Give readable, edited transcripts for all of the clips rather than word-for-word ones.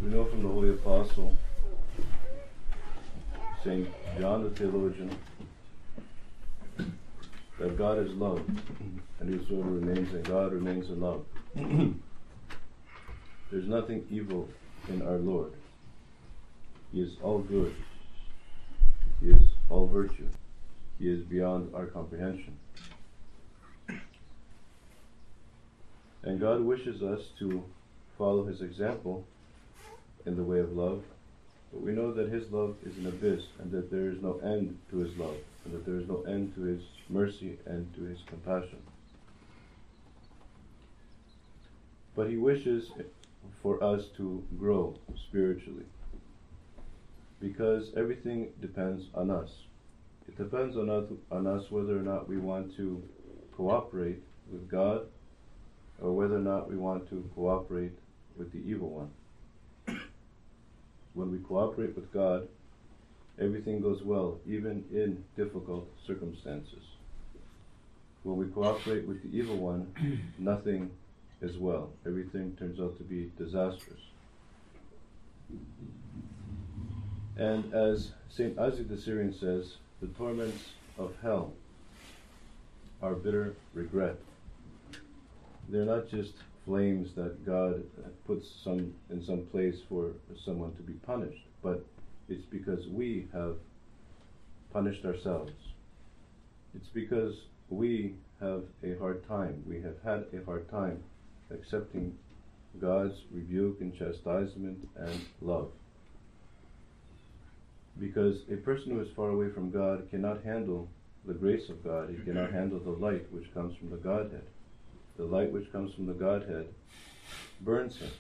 We know from the Holy Apostle, St. John the Theologian, that God is love, and whosoever remains in God remains in love. There's nothing evil in our Lord. He is all good. He is all virtue. He is beyond our comprehension. And God wishes us to follow His example in the way of love, but we know that His love is an abyss, and that there is no end to His love, and that there is no end to His mercy and to His compassion. But He wishes for us to grow spiritually, because everything depends on us. It depends on us whether or not we want to cooperate with God, or whether or not we want to cooperate with the evil one. When we cooperate with God, everything goes well, even in difficult circumstances. When we cooperate with the evil one, nothing is well. Everything turns out to be disastrous. And as St. Isaac the Syrian says, the torments of hell are bitter regret. They're not just flames that God puts in some place for someone to be punished, but it's because we have punished ourselves. It's because we have a hard time. We have had a hard time accepting God's rebuke and chastisement and love. Because a person who is far away from God cannot handle the grace of God. He cannot handle the light which comes from the Godhead. The light which comes from the Godhead burns him,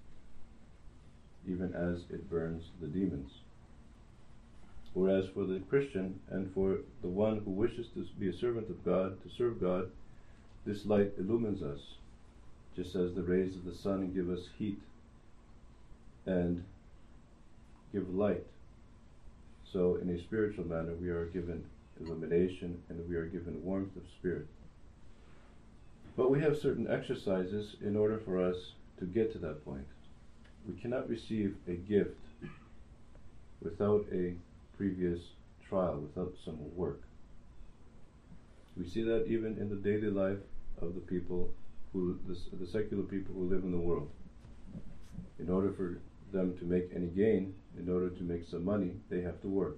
even as it burns the demons. Whereas for the Christian and for the one who wishes to be a servant of God, to serve God, this light illumines us, just as the rays of the sun give us heat and give light. So in a spiritual manner we are given illumination and we are given warmth of spirit. But we have certain exercises in order for us to get to that point. We cannot receive a gift without a previous trial, without some work. We see that even in the daily life of the people the secular people who live in the world. In order for them to make any gain, in order to make some money, they have to work.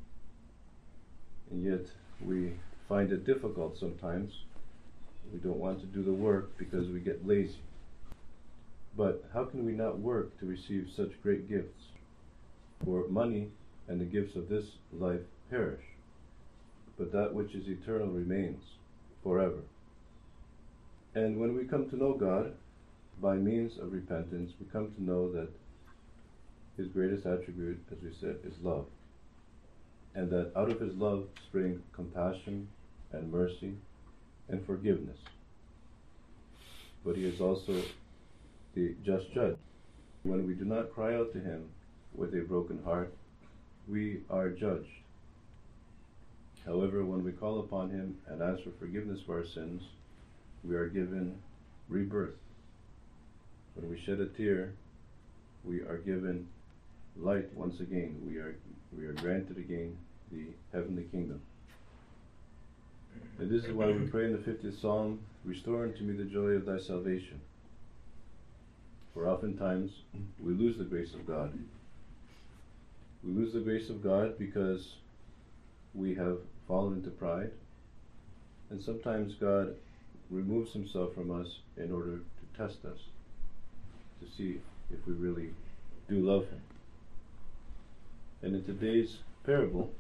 And yet we find it difficult sometimes. We don't want to do the work because we get lazy. But how can we not work to receive such great gifts? For money and the gifts of this life perish, but that which is eternal remains forever. And when we come to know God, by means of repentance, we come to know that His greatest attribute, as we said, is love. And that out of His love spring compassion and mercy and forgiveness. But He is also the just judge. When we do not cry out to Him with a broken heart, we are judged. However, when we call upon Him and ask for forgiveness for our sins, we are given rebirth. When we shed a tear, we are given light once again. We are granted again the heavenly kingdom. And this is why we pray in the 50th Psalm, "Restore unto me the joy of thy salvation." For oftentimes we lose the grace of God. We lose the grace of God because we have fallen into pride. And sometimes God removes Himself from us in order to test us, to see if we really do love Him. And in today's parable,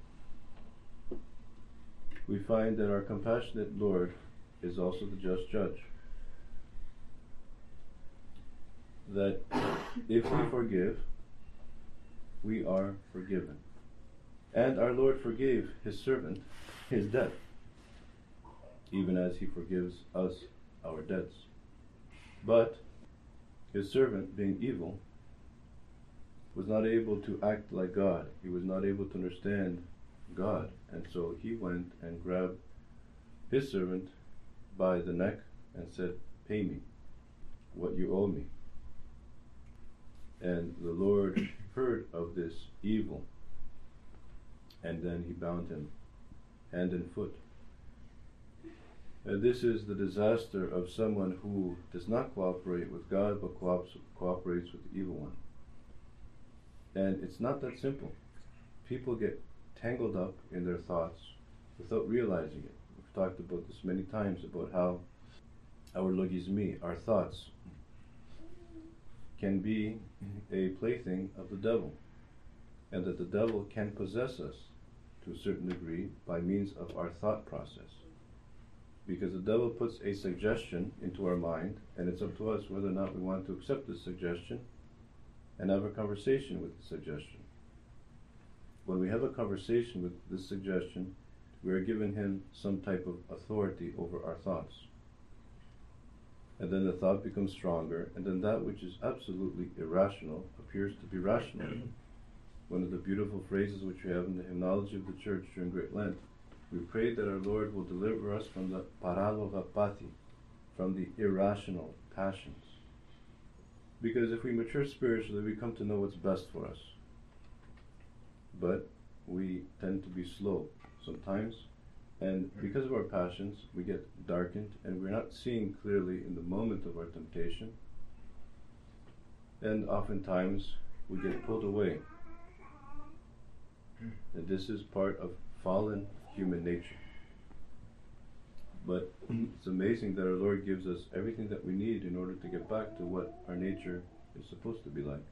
we find that our compassionate Lord is also the just judge. That if we forgive, we are forgiven. And our Lord forgave His servant his debt, even as He forgives us our debts. But His servant, being evil, was not able to act like God. He was not able to understand God. And so he went and grabbed his servant by the neck and said, "Pay me what you owe me." And the Lord heard of this evil, and then he bound him hand and foot. This is the disaster of someone who does not cooperate with God but cooperates with the evil one. And it's not that simple. People get tangled up in their thoughts without realizing it. We've talked about this many times, about how our logizmi, our thoughts, can be a plaything of the devil, and that the devil can possess us to a certain degree by means of our thought process. Because the devil puts a suggestion into our mind, and it's up to us whether or not we want to accept this suggestion and have a conversation with the suggestion. When we have a conversation with this suggestion, we are giving him some type of authority over our thoughts. And then the thought becomes stronger, and then that which is absolutely irrational appears to be rational. One of the beautiful phrases which we have in the hymnology of the Church during Great Lent, we pray that our Lord will deliver us from the paralovapati, from the irrational passions. Because if we mature spiritually, we come to know what's best for us. But we tend to be slow sometimes, and because of our passions, we get darkened, and we're not seeing clearly in the moment of our temptation, and oftentimes we get pulled away. And this is part of fallen human nature. But it's amazing that our Lord gives us everything that we need in order to get back to what our nature is supposed to be like.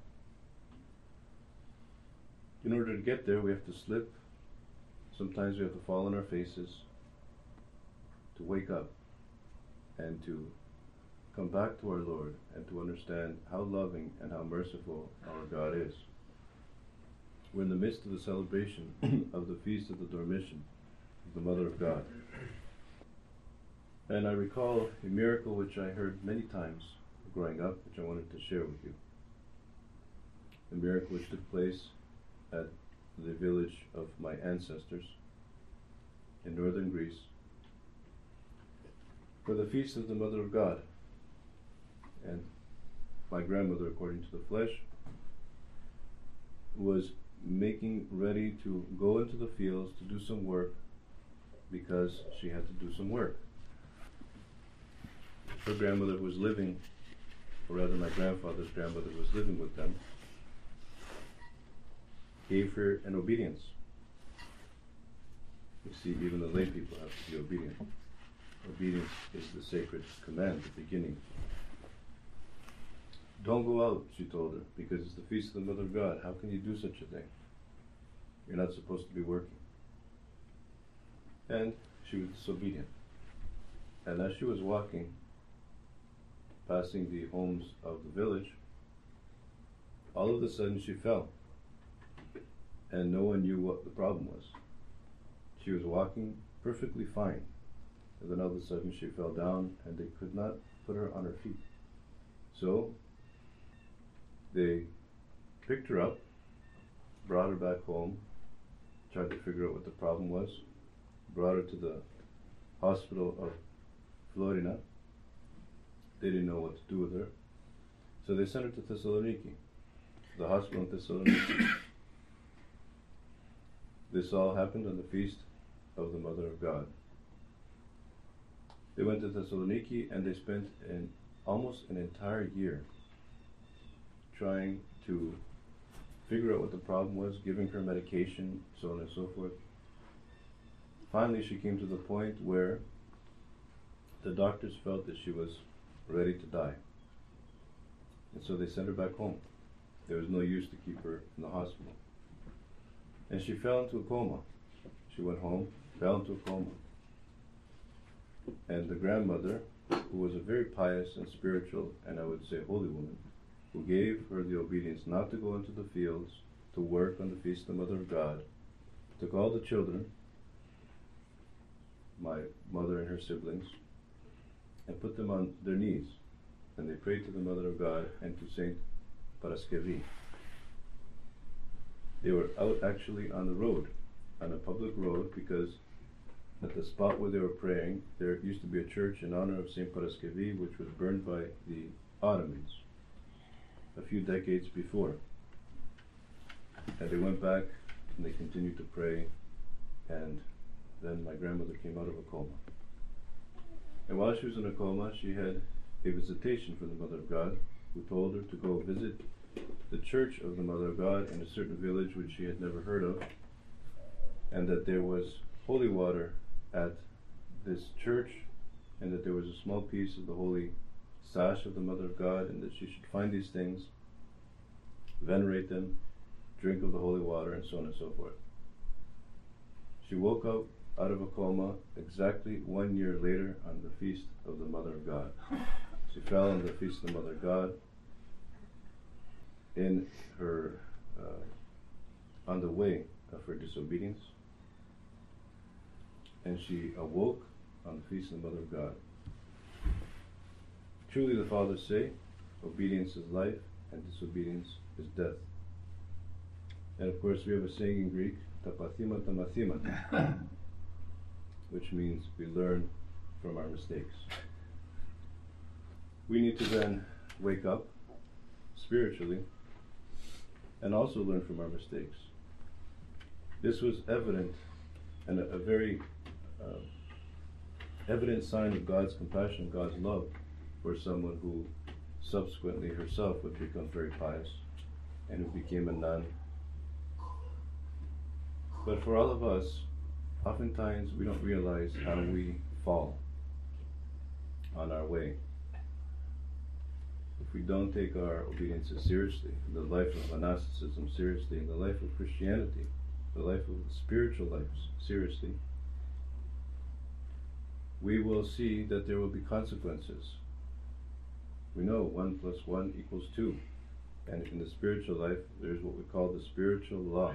In order to get there, we have to slip. Sometimes we have to fall on our faces to wake up and to come back to our Lord and to understand how loving and how merciful our God is. We're in the midst of the celebration of the Feast of the Dormition of the Mother of God. And I recall a miracle which I heard many times growing up, which I wanted to share with you. A miracle which took place at the village of my ancestors in northern Greece for the Feast of the Mother of God. And my grandmother, according to the flesh, was making ready to go into the fields to do some work because she had to do some work. Her grandmother was living, or rather my grandfather's grandmother was living with them, gave her an obedience. You see, even the lay people have to be obedient. Obedience is the sacred command, the beginning. Don't go out, she told her, because it's the Feast of the Mother of God. How can you do such a thing? You're not supposed to be working. And she was disobedient. And as she was walking, passing the homes of the village, all of a sudden she fell. And no one knew what the problem was. She was walking perfectly fine. And then all of a sudden she fell down and they could not put her on her feet. So they picked her up, brought her back home, tried to figure out what the problem was, brought her to the hospital of Florina. They didn't know what to do with her. So they sent her to Thessaloniki, the hospital in Thessaloniki. This all happened on the Feast of the Mother of God. They went to Thessaloniki and they spent almost an entire year trying to figure out what the problem was, giving her medication, so on and so forth. Finally, she came to the point where the doctors felt that she was ready to die. And so they sent her back home. There was no use to keep her in the hospital. And she fell into a coma. She went home, fell into a coma. And the grandmother, who was a very pious and spiritual, and I would say holy woman, who gave her the obedience not to go into the fields to work on the Feast of the Mother of God, took all the children, my mother and her siblings, and put them on their knees. And they prayed to the Mother of God and to Saint Paraskevi. They were out actually on the road, on a public road, because at the spot where they were praying, there used to be a church in honor of Saint Paraskevi, which was burned by the Ottomans a few decades before. And they went back and they continued to pray, and then my grandmother came out of a coma. And while she was in a coma, she had a visitation from the Mother of God, who told her to go visit the church of the Mother of God in a certain village which she had never heard of, and that there was holy water at this church, and that there was a small piece of the holy sash of the Mother of God, and that she should find these things, venerate them, drink of the holy water, and so on and so forth. She woke up out of a coma exactly 1 year later on the feast of the Mother of God. She fell on the feast of the Mother of God in her on the way of her disobedience, and she awoke on the feast of the Mother of God. Truly the Fathers say, obedience is life and disobedience is death. And of course we have a saying in Greek, tapathima tamathima, which means we learn from our mistakes. We need to then wake up spiritually and also learn from our mistakes. This was evident, and a very evident sign of God's compassion, God's love for someone who subsequently herself would become very pious and who became a nun. But for all of us, oftentimes we don't realize how we fall on our way. If we don't take our obediences seriously, the life of monasticism seriously, and the life of Christianity, the life of the spiritual life seriously, we will see that there will be consequences. We know 1 + 1 = 2. And in the spiritual life, there's what we call the spiritual law.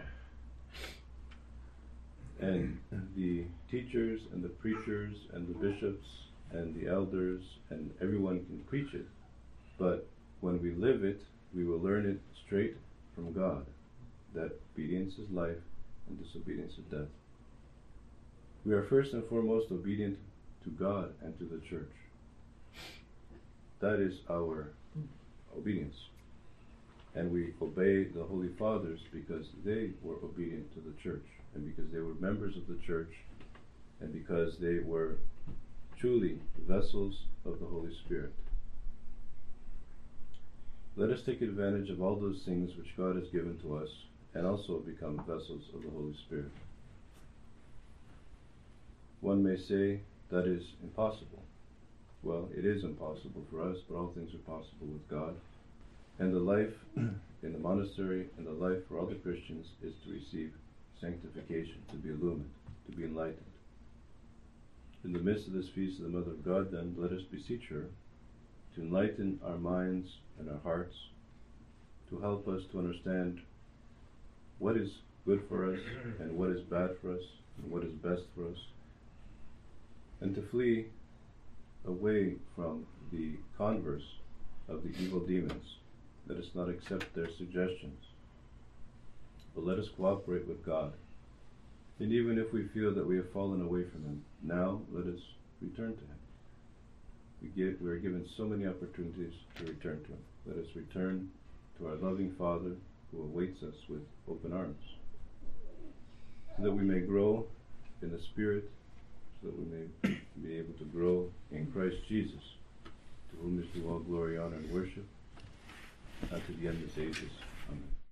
And the teachers and the preachers and the bishops and the elders and everyone can preach it. But when we live it, we will learn it straight from God, that obedience is life and disobedience is death. We are first and foremost obedient to God and to the church. That is our obedience. And we obey the Holy Fathers because they were obedient to the church, and because they were members of the church, and because they were truly vessels of the Holy Spirit. Let us take advantage of all those things which God has given to us, and also become vessels of the Holy Spirit. One may say that is impossible. Well, it is impossible for us, but all things are possible with God. And the life in the monastery and the life for all the Christians is to receive sanctification, to be illumined, to be enlightened. In the midst of this feast of the Mother of God, then, let us beseech her to enlighten our minds and our hearts, to help us to understand what is good for us and what is bad for us and what is best for us, and to flee away from the converse of the evil demons. Let us not accept their suggestions, but let us cooperate with God. And even if we feel that we have fallen away from Him, now let us return to Him. We are given so many opportunities to return to Him. Let us return to our loving Father who awaits us with open arms, so that we may grow in the Spirit, so that we may be able to grow in Christ Jesus, to whom is due all glory, honor, and worship, unto the end of the ages. Amen.